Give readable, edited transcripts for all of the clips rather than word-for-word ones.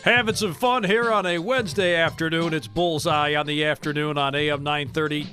Having some fun here on a Wednesday afternoon. It's Bullseye on the afternoon on AM 930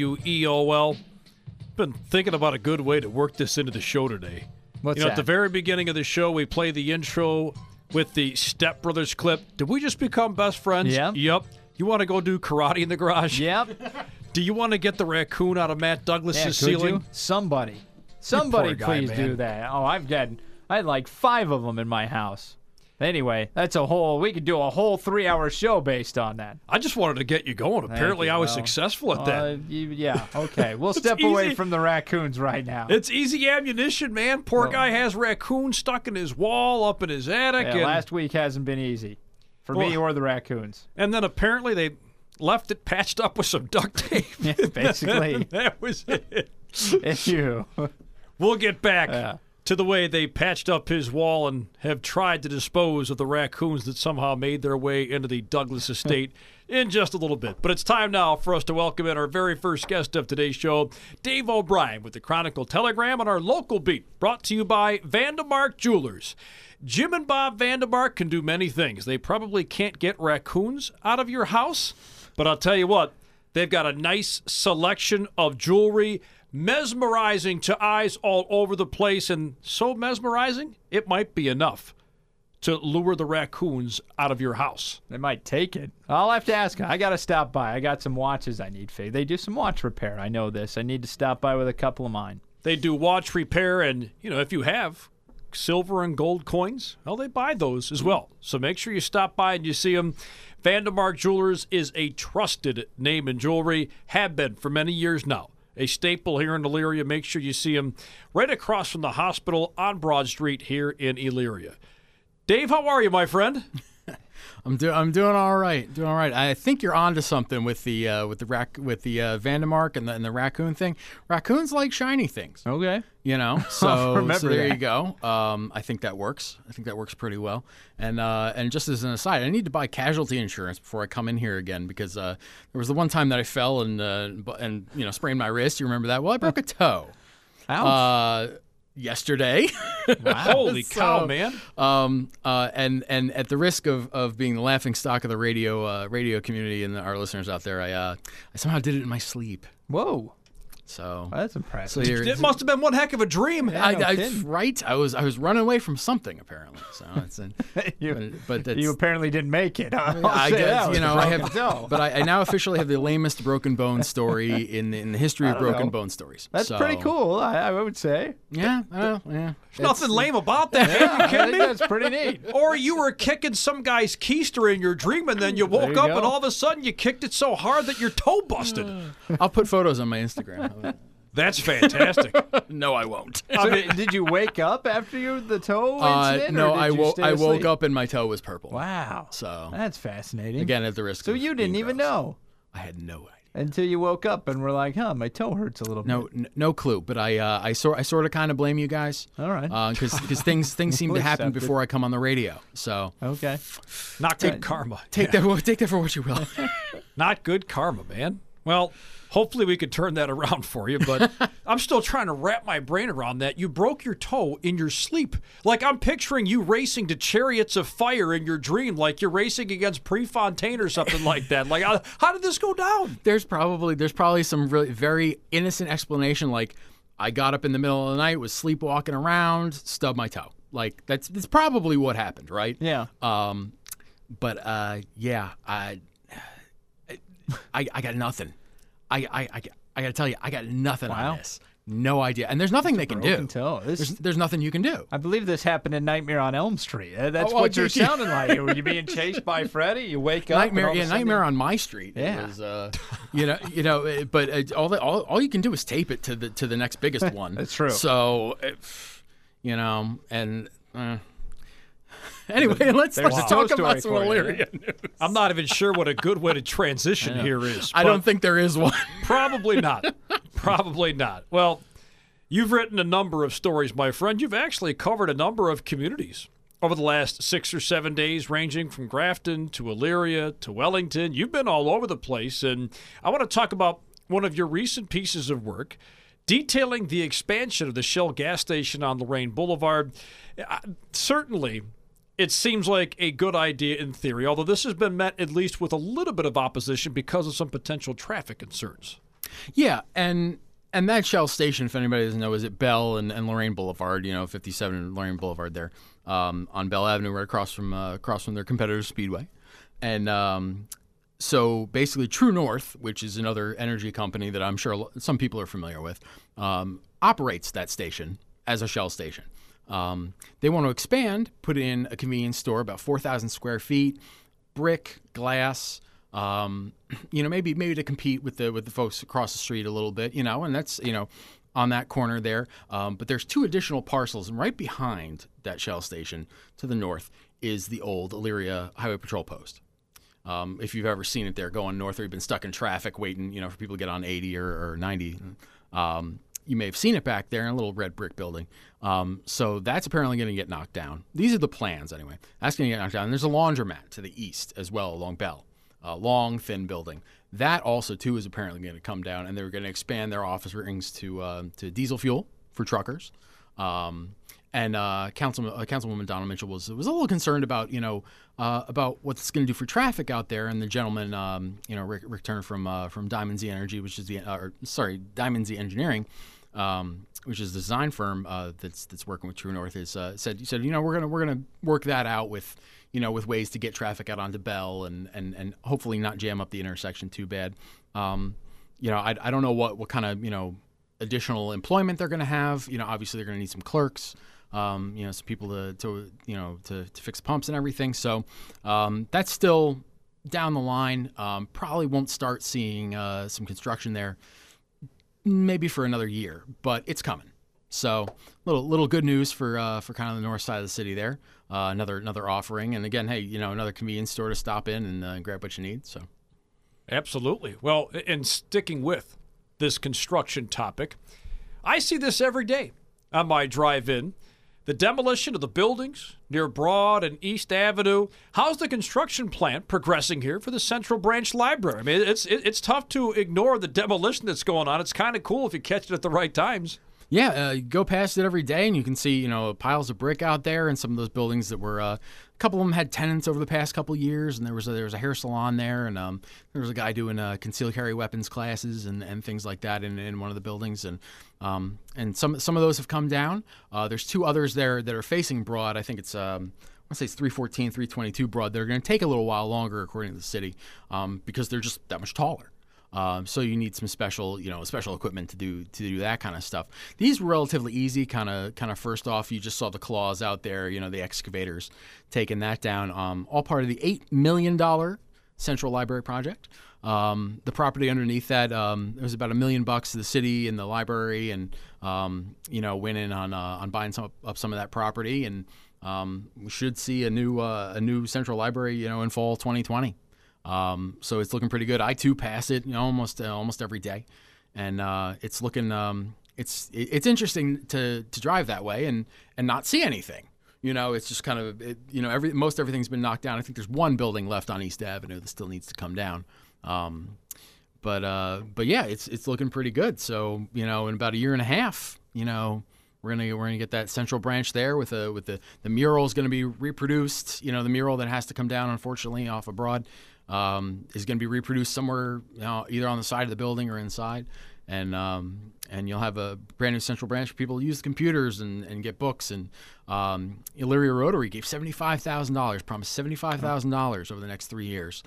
WEOL. Been thinking about a good way to work this into the show today. What's At that? the very beginning of the show, we play the intro with the Step Brothers clip. Did we just become best friends? Yep. Yep. You want to go do karate in the garage? Yep. Do you want to get the raccoon out of Matt Douglas's ceiling? You? Somebody poor guy, please man. do that. Oh, I had like 5 of them in my house. Anyway, we could do a whole 3-hour show based on that. I just wanted to get you going. Apparently, I was Well, successful at that. Yeah, okay. We'll It's step away easy. from the raccoons right now. It's easy ammunition, man. Poor guy has raccoons stuck in his wall up in his attic. Yeah, and, last week hasn't been easy for me or the raccoons. and then apparently they left it patched up with some duct tape. Yeah, basically. That was it. You. We'll get back Yeah. to the way they patched up his wall and have tried to dispose of the raccoons that somehow made their way into the Douglas estate in just a little bit. But it's time now for us to welcome in our very first guest of today's show, Dave O'Brien with the Chronicle Telegram on our local beat, brought to you by Vandemark Jewelers. Jim and Bob Vandemark can do many things. They probably can't get raccoons out of your house, but I'll tell you what, they've got a nice selection of jewelry, mesmerizing to eyes all over the place, and so mesmerizing, it might be enough to lure the raccoons out of your house. They might take it. I'll have to ask. I got to stop by. I got some watches I need fixed. They do some watch repair. I know this. I need to stop by with a couple of mine. They do watch repair, and, if you have silver and gold coins, well, they buy those as well. So make sure you stop by and you see them. Vandemark Jewelers is a trusted name in jewelry, have been for many years now. A staple here in Elyria. Make sure you see them right across from the hospital on Broad Street here in Elyria. Dave, how are you, my friend? I'm doing all right. Doing all right. I think you're onto something with the Vandemark and the raccoon thing. Raccoons like shiny things. Okay. So remember there that. you go. I think that works. I think that works pretty well. And just as an aside, I need to buy casualty insurance before I come in here again because there was the one time that I fell and sprained my wrist. You remember that? Well, I broke a toe. Ouch. Yesterday. Holy cow, man. And at the risk of being the laughing stock of the radio community and our listeners out there, I somehow did it in my sleep. Whoa. So That's impressive. It must have been one heck of a dream. right. I was running away from something apparently. So it's but that's, You apparently didn't make it. I guess I have, but I now officially have the lamest broken bone story in the history of broken bone stories. That's So, pretty cool, I would say. Yeah, yeah. There's nothing lame about that. Yeah, Are you I kidding think me? that's pretty neat. Or you were kicking some guy's keister in your dream, and then you woke you up, go. and all of a sudden you kicked it so hard that your toe busted. I'll put photos on my Instagram. That's fantastic. No, I won't. So did you wake up after the toe incident? No, or did I you stay woke asleep? up and my toe was purple. Wow. So That's fascinating. again, at the risk. So of you didn't being even gross. know I had no idea. until you woke up and were like, "Huh, my toe hurts a little bit." No clue. But I sort of kind of blame you guys. All right. Because things seem to happen Accepted. before I come on the radio. So Okay. Not good karma. take that for what you will. Not good karma, man. Well, hopefully we could turn that around for you, but I'm still trying to wrap my brain around that. You broke your toe in your sleep. Like, I'm picturing you racing to Chariots of Fire in your dream, like you're racing against Prefontaine or something like that. Like, how did this go down? There's probably some really very innocent explanation, like I got up in the middle of the night, was sleepwalking around, stubbed my toe. Like that's probably what happened, right? Yeah. Yeah, I got nothing. I got to tell you, I got nothing Wow. on this. No idea. And there's nothing they can do. Broken toe. There's nothing you can do. I believe this happened in Nightmare on Elm Street. That's Oh, what you're did you? sounding like. Were you being chased by Freddy? You wake up. and all of a sudden Nightmare on my street. Yeah. It was, but all you can do is tape it to the next biggest one. That's true. So, anyway, let's There's a talk toe about some story for you. Illyria news. I'm not even sure what a good way to transition here is. I but don't think there is one. Probably not. Probably not. Well, you've written a number of stories, my friend. You've actually covered a number of communities over the last 6 or 7 days, ranging from Grafton to Elyria to Wellington. You've been all over the place, and I want to talk about one of your recent pieces of work detailing the expansion of the Shell gas station on Lorraine Boulevard. Certainly, it seems like a good idea in theory, although this has been met at least with a little bit of opposition because of some potential traffic concerns. Yeah, and that Shell station, if anybody doesn't know, is at Bell and Lorraine Boulevard, 57 Lorraine Boulevard there, on Bell Avenue, right across from their competitor Speedway. And so basically True North, which is another energy company that I'm sure some people are familiar with, operates that station as a Shell station. They want to expand, put in a convenience store, about 4,000 square feet, brick, glass, maybe to compete with the folks across the street a little bit, and that's, on that corner there. But there's 2 additional parcels, and right behind that Shell station to the north is the old Elyria Highway Patrol Post. If you've ever seen it there going north, or you've been stuck in traffic waiting, for people to get on 80 or 90, you may have seen it back there in a little red brick building. So that's apparently going to get knocked down. These are the plans anyway. That's going to get knocked down. And there's a laundromat to the east as well along Bell. A long, thin building. That also, too, is apparently going to come down, and they're going to expand their office rings to diesel fuel for truckers. And Councilwoman Donna Mitchell was a little concerned about what it's going to do for traffic out there. And the gentleman, Rick Turner from Diamond Z Energy, which is Diamond Z Engineering, which is the design firm that's working with True North, said we're gonna work that out with ways to get traffic out onto Bell and hopefully not jam up the intersection too bad. I don't know what kind of additional employment they're going to have. Obviously they're going to need some clerks. Some people to fix pumps and everything. So that's still down the line. Probably won't start seeing some construction there maybe for another year, but it's coming. So little good news for kind of the north side of the city there. Another offering, and again, hey, another convenience store to stop in and grab what you need. So absolutely. Well, and sticking with this construction topic, I see this every day on my drive-in. The demolition of the buildings near Broad and East Avenue. How's the construction plan progressing here for the Central Branch Library? I mean, it's tough to ignore the demolition that's going on. It's kind of cool if you catch it at the right times. Yeah, you go past it every day, and you can see, piles of brick out there, and some of those buildings that were, a couple of them had tenants over the past couple of years, and there was a hair salon there, and there was a guy doing concealed carry weapons classes and things like that in one of the buildings, and some of those have come down. There's 2 others there that are facing Broad. I think it's I want to say it's 314, 322 Broad. They're going to take a little while longer, according to the city, because they're just that much taller. So you need some special equipment to do that kind of stuff. These were relatively easy. Kind of first off, you just saw the claws out there. The excavators taking that down. All part of the $8 million Central Library project. The property underneath that, it was about $1 million to the city and the library, and went in on buying some of that property, and we should see a new Central Library, in fall 2020. So it's looking pretty good. I too pass it, almost every day, and it's looking. It's interesting to drive that way and not see anything. It's just kind of most everything's been knocked down. I think there's one building left on East Avenue that still needs to come down. But yeah, it's looking pretty good. So in about a year and a half, we're gonna get that Central Branch there with the mural is going to be reproduced. The mural that has to come down, unfortunately, off of Broad. Is going to be reproduced somewhere, either on the side of the building or inside, and you'll have a brand new Central Branch for people to use computers and get books. And Elyria Rotary gave $75,000, promised $75,000 over the next 3 years,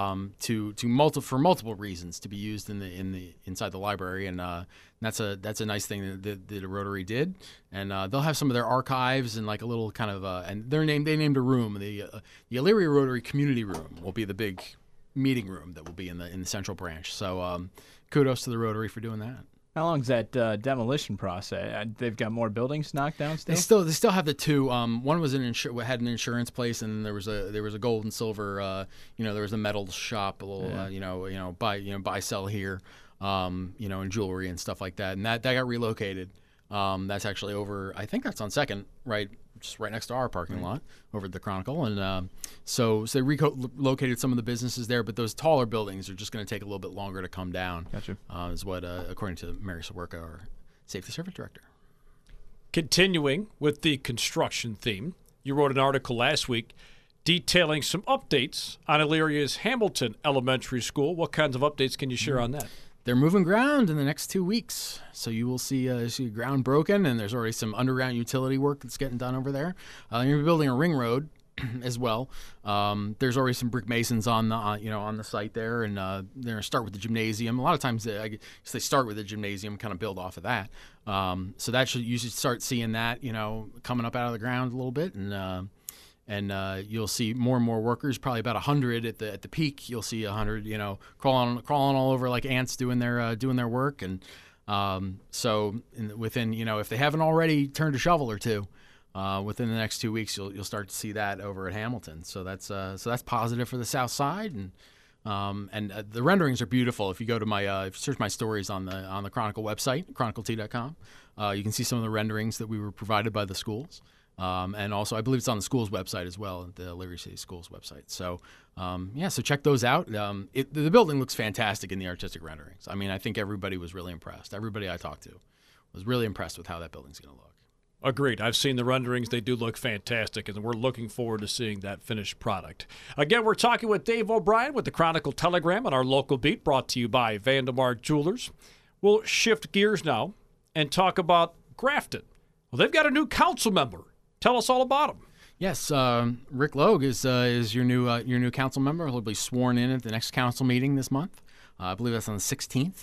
for multiple reasons to be used in the inside the library, and that's a nice thing that the Rotary did. And they'll have some of their archives and like a little kind of and they named a room, the Elyria Rotary Community Room will be the big meeting room that will be in the Central Branch. So kudos to the Rotary for doing that. How long's that demolition process? They've got more buildings knocked down still? They still have the 2. One was had an insurance place, and there was a gold and silver. There was a metal shop, a little buy sell here, and jewelry and stuff like that. And that got relocated. That's actually over. I think that's on Second, just right next to our parking lot over at the Chronicle. And so they relocated some of the businesses there, but those taller buildings are just going to take a little bit longer to come down. Gotcha. Is what, according to Mary Sawerka, our Safety Service Director. Continuing with the construction theme, you wrote an article last week detailing some updates on Illyria's Hamilton Elementary School. What kinds of updates can you share on that? They're moving ground in the next 2 weeks, so you will see ground broken, and there's already some underground utility work that's getting done over there. You're building a ring road as well. There's already some brick masons on the site there, and they're going to start with the gymnasium. A lot of times they start with the gymnasium, kind of build off of that. So you should start seeing that coming up out of the ground a little bit, and you'll see more and more workers, probably about 100 at the peak. You'll see 100, crawling all over like ants doing their work. And within, if they haven't already turned a shovel or two, within the next 2 weeks, you'll start to see that over at Hamilton. So that's positive for the South Side. And the renderings are beautiful. If you go to if you search my stories on the Chronicle website, chroniclet.com, you can see some of the renderings that we were provided by the schools. And also, I believe it's on the school's website as well, the Elyria City Schools website. So, so check those out. The building looks fantastic in the artistic renderings. I mean, I think everybody was really impressed. Everybody I talked to was really impressed with how that building's going to look. Agreed. I've seen the renderings. They do look fantastic, and we're looking forward to seeing that finished product. Again, we're talking with Dave O'Brien with the Chronicle Telegram on our local beat, brought to you by Vandemark Jewelers. We'll shift gears now and talk about Grafton. Well, they've got a new council member. Tell us all about him. Yes, Rick Logue is your new council member. He'll be sworn in at the next council meeting this month. I believe that's on the 16th.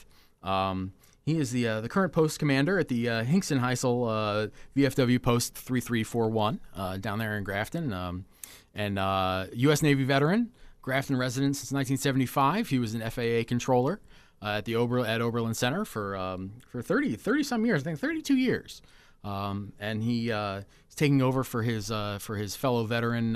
He is the current post commander at the Hinkson Heisel VFW Post 3341 down there in Grafton, and U.S. Navy veteran, Grafton resident since 1975. He was an FAA controller at Oberlin Center for 30 some years, I think 32 years. And he's taking over for his fellow veteran,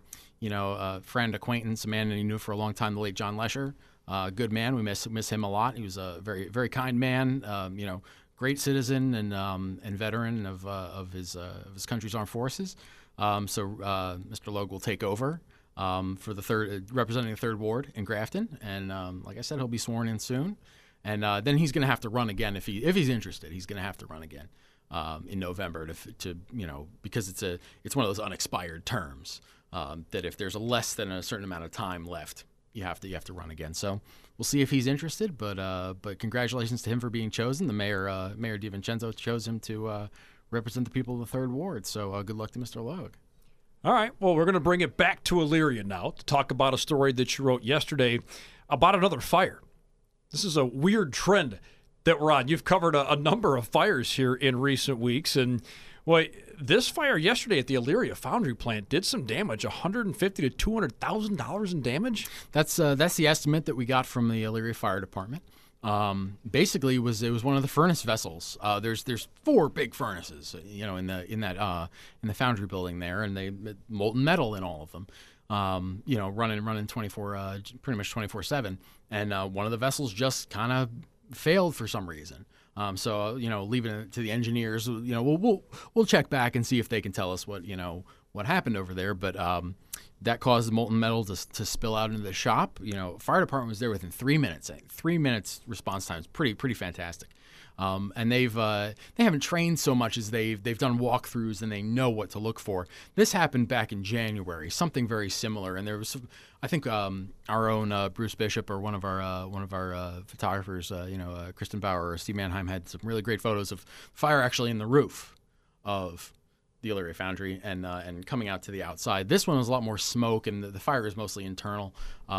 friend, acquaintance, a man that he knew for a long time, the late John Lesher. Good man. We miss him a lot. He was a very, very kind man. Great citizen and veteran of his country's armed forces. So Mr. Logue will take over for representing the 3rd Ward in Grafton, and like I said, he'll be sworn in soon. And then he's going to have to run again if he's interested. He's going to have to run again. In November to because it's one of those unexpired terms that if there's less than a certain amount of time left, you have to run again. So we'll see if he's interested. But congratulations to him for being chosen. The Mayor DiVincenzo chose him to represent the people of the 3rd Ward. So good luck to Mr. Logue. All right. Well, we're going to bring it back to Elyria now to talk about a story that you wrote yesterday about another fire. This is a weird trend that we're on. You've covered a number of fires here in recent weeks, and this fire yesterday at the Elyria Foundry plant did some damage, $150,000 to $200,000 in damage. That's the estimate that we got from the Elyria Fire Department. Basically, it was one of the furnace vessels. There's 4 big furnaces, in the foundry building there, and they molten metal in all of them. Running 24, pretty much 24/7, and one of the vessels just kind of failed for some reason. So leaving it to the engineers, we'll check back and see if they can tell us what happened over there. But that caused the molten metal to spill out into the shop. Fire department was there within 3 minutes. 3 minutes response time is pretty fantastic. And they haven't trained so much as they've done walkthroughs and they know what to look for. This happened back in January, something very similar. And there was, I think, our own Bruce Bishop or one of our photographers, Kristen Bauer or Steve Mannheim had some really great photos of fire actually in the roof of the Elyria Foundry and coming out to the outside. This one was a lot more smoke, and the fire is mostly internal.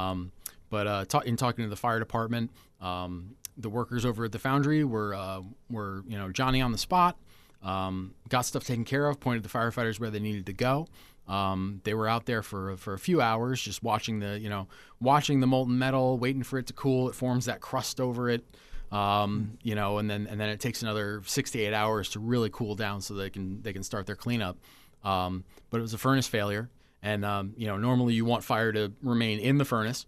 But in talking to the fire department, the workers over at the foundry were Johnny on the spot, got stuff taken care of, pointed the firefighters where they needed to go. They were out there for a few hours, just watching the molten metal, waiting for it to cool. It forms that crust over it, and then it takes another 6 to 8 hours to really cool down so they can start their cleanup. But it was a furnace failure, and normally you want fire to remain in the furnace.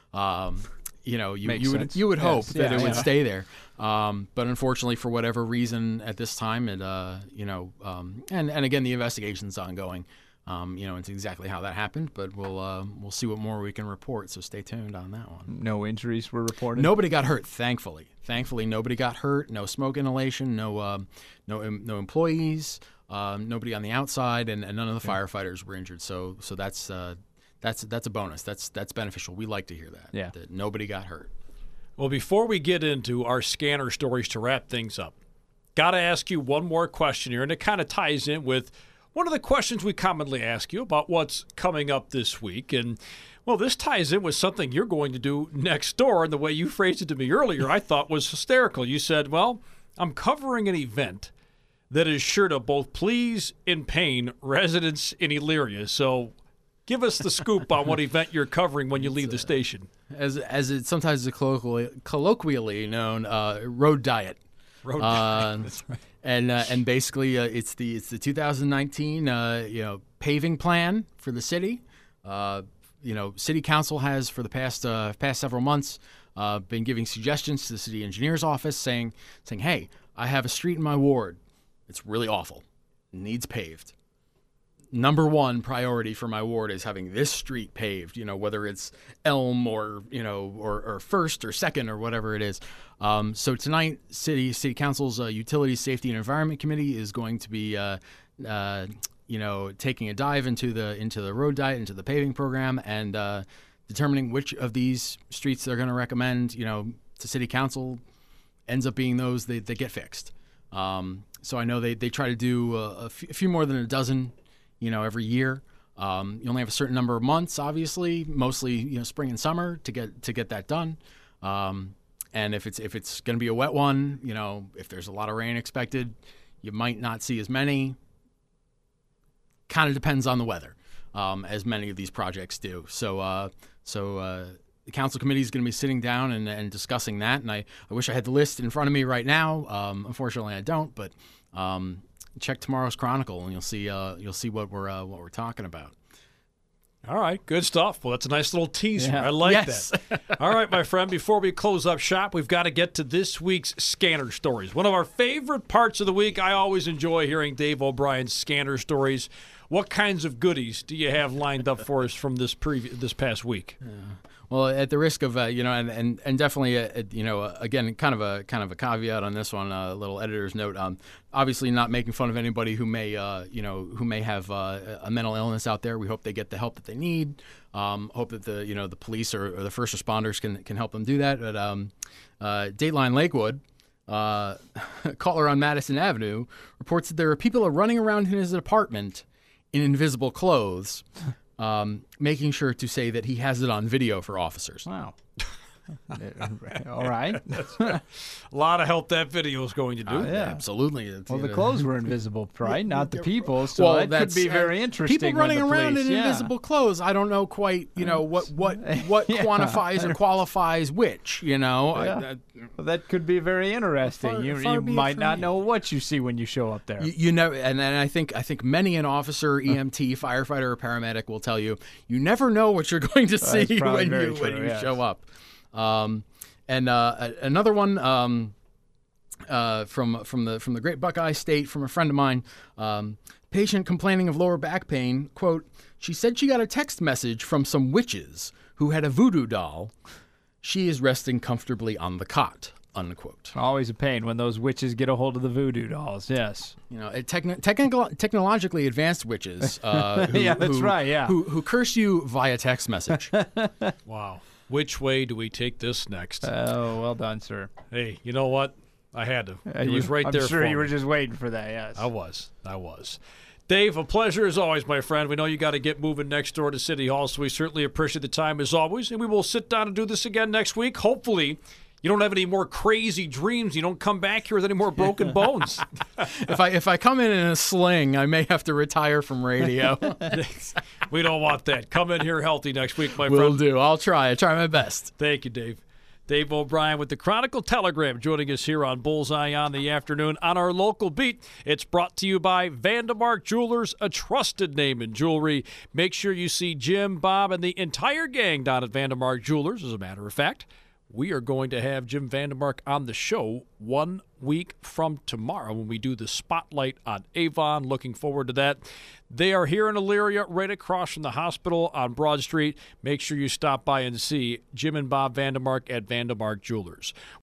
You would hope that it would stay there, but unfortunately, for whatever reason, at this time, it and again, the investigation's ongoing, into exactly how that happened. But we'll see what more we can report. So stay tuned on that one. No injuries were reported. Nobody got hurt, thankfully. Nobody got hurt. No smoke inhalation. No employees. nobody on the outside, and none of the firefighters were injured. So that's a bonus. That's beneficial. We like to hear that. That nobody got hurt. Well, before we get into our scanner stories to wrap things up, got to ask you one more question here, and it kind of ties in with one of the questions we commonly ask you about what's coming up this week. And, well, this ties in with something you're going to do next door, and the way you phrased it to me earlier I thought was hysterical. You said, well, I'm covering an event that is sure to both please and pain residents in Elyria. So give us the scoop on what event you're covering when you leave the station. As it sometimes is colloquially known, Road Diet. Road Diet. That's right. And basically it's the 2019 paving plan for the city. City council has for the past several months been giving suggestions to the city engineer's office saying, hey, I have a street in my ward. It's really awful. It needs paved. Number one priority for my ward is having this street paved, whether it's Elm or First or Second or whatever it is. So tonight, City Council's Utilities, Safety, and Environment Committee is going to be, taking a dive into the road diet, into the paving program, and determining which of these streets they're going to recommend, to City Council ends up being those that get fixed. So I know they try to do a few more than a dozen, every year. You only have a certain number of months, obviously, mostly spring and summer to get that done. And if it's going to be a wet one, if there's a lot of rain expected, you might not see as many. Kind of depends on the weather, as many of these projects do. So the council committee is going to be sitting down and discussing that. And I wish I had the list in front of me right now. Unfortunately, I don't. But check tomorrow's Chronicle, and you'll see what we're talking about. All right, good stuff. Well, that's a nice little teaser. Yeah. I like Yes. that. All right, my friend, before we close up shop, we've got to get to this week's Scanner Stories. One of our favorite parts of the week. I always enjoy hearing Dave O'Brien's Scanner Stories. What kinds of goodies do you have lined up for us from this past week? Well, at the risk of and definitely again kind of a caveat on this one, a little editor's note. Obviously, not making fun of anybody who may have a mental illness out there. We hope they get the help that they need. Hope that the police or the first responders can help them do that. But Dateline Lakewood, caller on Madison Avenue, reports that there are people running around in his apartment in invisible clothes. Making sure to say that he has it on video for officers. Wow. All right. A lot of help that video is going to do. Yeah. Absolutely. Well, the clothes were invisible, right? Not the people. So that could be very interesting. People running around in invisible clothes. I don't know quite, what quantifies and qualifies which, Well, that could be very interesting. You might not know what you see when you show up there. And then I think many an officer, EMT, firefighter, or paramedic will tell you, you never know what you're going to see when you show up. And another one from the Great Buckeye State, from a friend of mine, patient complaining of lower back pain. Quote, she said she got a text message from some witches who had a voodoo doll. She is resting comfortably on the cot. Unquote. Always a pain when those witches get a hold of the voodoo dolls. Yes. Technologically advanced witches. Who curse you via text message. Wow. Which way do we take this next? Oh, well done, sir. Hey, you know what? I had to. It was right there. I'm sure you me. were just waiting for that, yes. I was. Dave, a pleasure as always, my friend. We know you got to get moving next door to City Hall, so we certainly appreciate the time as always. And we will sit down and do this again next week. Hopefully, you don't have any more crazy dreams. You don't come back here with any more broken bones. If I come in a sling, I may have to retire from radio. We don't want that. Come in here healthy next week, my friend. Will do. I'll try. I try my best. Thank you, Dave. Dave O'Brien with the Chronicle Telegram joining us here on Bullseye on the Afternoon on our local beat. It's brought to you by Vandemark Jewelers, a trusted name in jewelry. Make sure you see Jim, Bob, and the entire gang down at Vandemark Jewelers. As a matter of fact, we are going to have Jim Vandemark on the show 1 week from tomorrow when we do the Spotlight on Avon. Looking forward to that. They are here in Elyria, right across from the hospital on Broad Street. Make sure you stop by and see Jim and Bob Vandemark at Vandemark Jewelers.